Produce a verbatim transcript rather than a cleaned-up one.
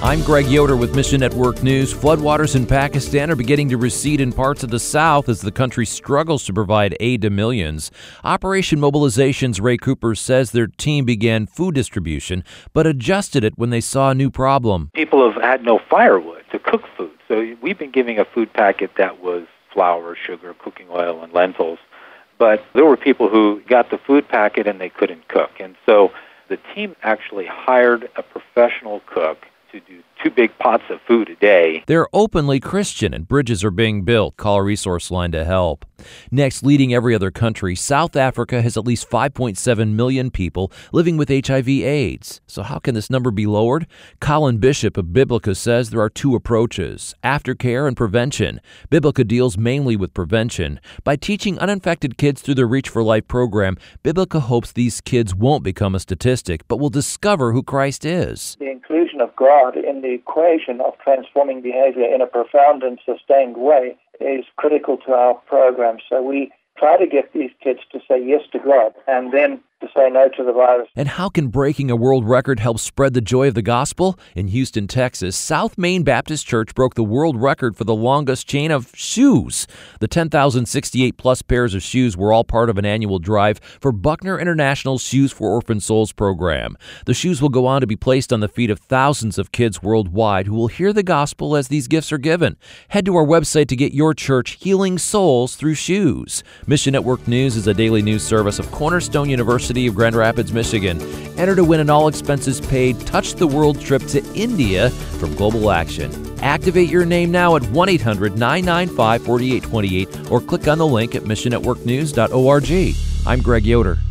I'm Greg Yoder with Mission Network News. Floodwaters in Pakistan are beginning to recede in parts of the south as the country struggles to provide aid to millions. Operation Mobilization's Ray Cooper says their team began food distribution, but adjusted it when they saw a new problem. People have had no firewood to cook food, so we've been giving a food packet that was flour, sugar, cooking oil, and lentils. But there were people who got the food packet and they couldn't cook. And so the team actually hired a professional cook to do two big pots of food a day. They're openly Christian and bridges are being built. Call a resource line to help. Next, leading every other country, South Africa has at least five point seven million people living with H I V AIDS. So how can this number be lowered? Colin Bishop of Biblica says there are two approaches, aftercare and prevention. Biblica deals mainly with prevention. By teaching uninfected kids through the Reach for Life program, Biblica hopes these kids won't become a statistic, but will discover who Christ is. The inclusion of God in the equation of transforming behavior in a profound and sustained way is critical to our program. So we try to get these kids to say yes to God and then to say no to the virus. And how can breaking a world record help spread the joy of the gospel? In Houston, Texas, South Main Baptist Church broke the world record for the longest chain of shoes. The ten thousand sixty-eight plus pairs of shoes were all part of an annual drive for Buckner International's Shoes for Orphan Souls program. The shoes will go on to be placed on the feet of thousands of kids worldwide who will hear the gospel as these gifts are given. Head to our website to get your church healing souls through shoes. Mission Network News is a daily news service of Cornerstone University of Grand Rapids, Michigan. Enter to win an all-expenses-paid Touch the World trip to India from Global Action. Activate your name now at one eight hundred nine nine five four eight two eight or click on the link at mission network news dot org. I'm Greg Yoder.